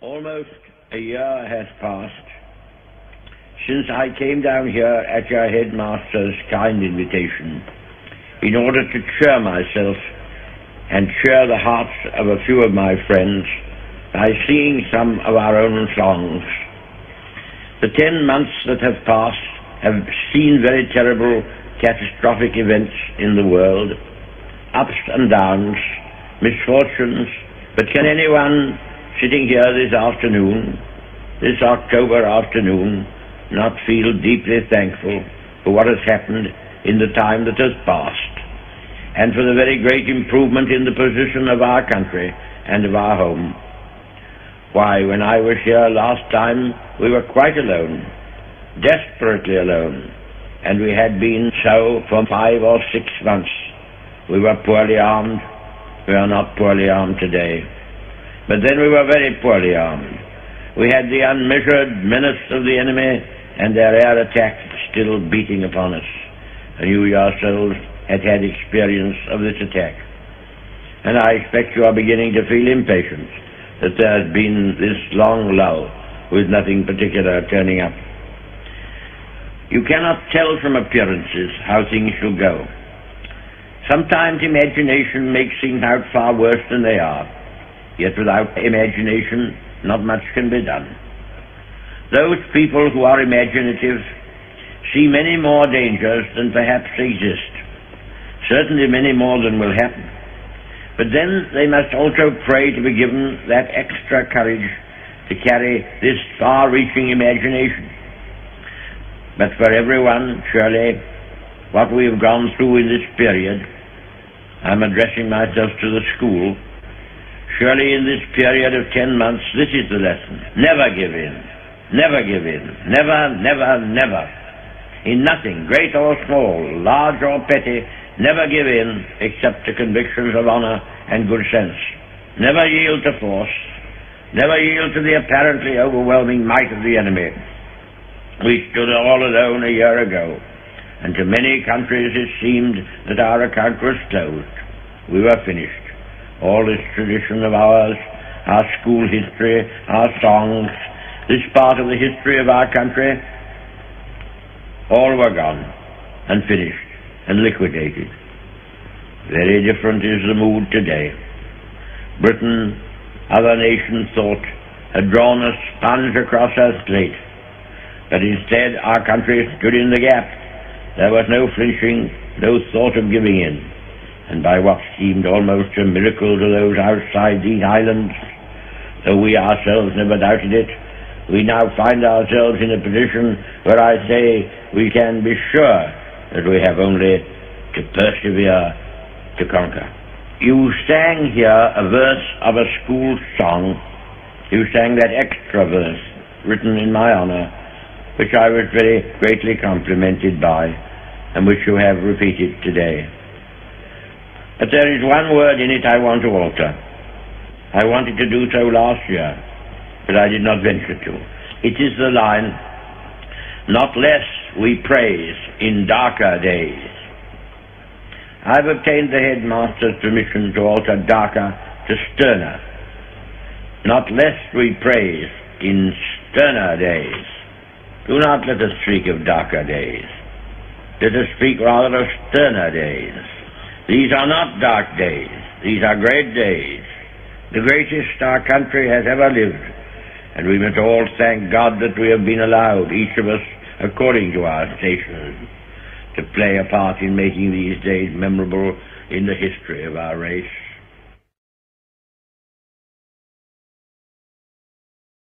Almost a year has passed since I came down here at your headmaster's kind invitation in order to cheer myself and cheer the hearts of a few of my friends by singing some of our own songs. The 10 months that have passed have seen very terrible, catastrophic events in the world, ups and downs, misfortunes, but can anyone sitting here this afternoon, this October afternoon, not feel deeply thankful for what has happened in the time that has passed, and for the very great improvement in the position of our country and of our home? Why, when I was here last time, we were quite alone, desperately alone, and we had been so for 5 or 6 months. We were poorly armed. We are not poorly armed today. But then we were very poorly armed. We had the unmeasured menace of the enemy and their air attacks still beating upon us. And you yourselves had had experience of this attack. And I expect you are beginning to feel impatient that there has been this long lull with nothing particular turning up. You cannot tell from appearances how things shall go. Sometimes imagination makes things out far worse than they are. Yet without imagination, not much can be done. Those people who are imaginative see many more dangers than perhaps exist, certainly many more than will happen. But then they must also pray to be given that extra courage to carry this far-reaching imagination. But for everyone, surely, what we have gone through in this period, I'm addressing myself to the school, surely in this period of 10 months, this is the lesson. Never give in. Never give in. Never, never, never. In nothing, great or small, large or petty, never give in except to convictions of honor and good sense. Never yield to force. Never yield to the apparently overwhelming might of the enemy. We stood all alone a year ago, and to many countries it seemed that our account was closed. We were finished. All this tradition of ours, our school history, our songs, this part of the history of our country, all were gone and finished and liquidated. Very different is the mood today. Britain, other nations thought, had drawn a sponge across her slate, but instead our country stood in the gap. There was no flinching, no thought of giving in. And by what seemed almost a miracle to those outside these islands, though we ourselves never doubted it, we now find ourselves in a position where I say we can be sure that we have only to persevere to conquer. You sang here a verse of a school song. You sang that extra verse written in my honor, which I was very greatly complimented by, and which you have repeated today. But there is one word in it I want to alter. I wanted to do so last year, but I did not venture to. It is the line, "Not less we praise in darker days." I've obtained the headmaster's permission to alter darker to sterner. Not less we praise in sterner days. Do not let us speak of darker days. Let us speak rather of sterner days. These are not dark days. These are great days, the greatest our country has ever lived, and we must all thank God that we have been allowed, each of us according to our stations, to play a part in making these days memorable in the history of our race.